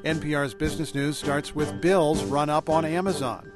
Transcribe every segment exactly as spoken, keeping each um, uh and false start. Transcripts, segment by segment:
N P R's Business News starts with Bill's run up on Amazon.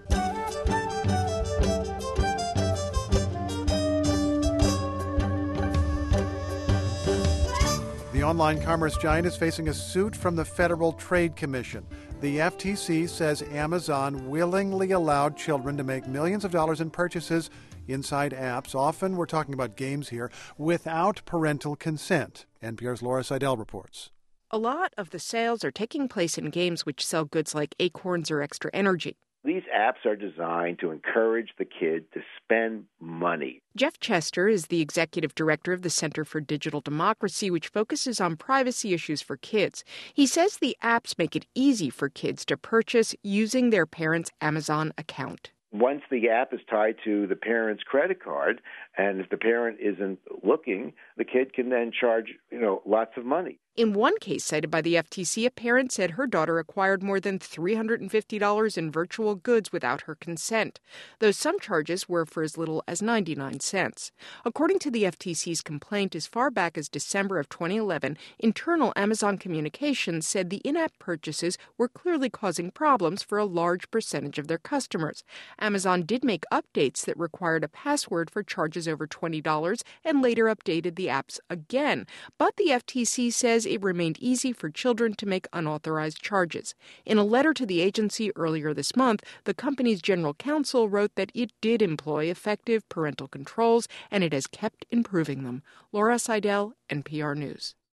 The online commerce giant is facing a suit from the Federal Trade Commission. The F T C says Amazon willingly allowed children to make millions of dollars in purchases inside apps, often we're talking about games here, without parental consent. N P R's Laura Seidel reports. A lot of the sales are taking place in games which sell goods like Acorns or Extra Energy. These apps are designed to encourage the kid to spend money. Jeff Chester is the executive director of the Center for Digital Democracy, which focuses on privacy issues for kids. He says the apps make it easy for kids to purchase using their parents' Amazon account. Once the app is tied to the parent's credit card, and if the parent isn't looking, the kid can then charge, you know, lots of money. In one case cited by the F T C, a parent said her daughter acquired more than three hundred fifty dollars in virtual goods without her consent, though some charges were for as little as ninety-nine cents. According to the F T C's complaint, as far back as December of twenty eleven, internal Amazon communications said the in-app purchases were clearly causing problems for a large percentage of their customers. Amazon did make updates that required a password for charges over twenty dollars and later updated the apps again, but the F T C says it remained easy for children to make unauthorized charges. In a letter to the agency earlier this month, the company's general counsel wrote that it did employ effective parental controls and it has kept improving them. Laura Seidel, N P R News.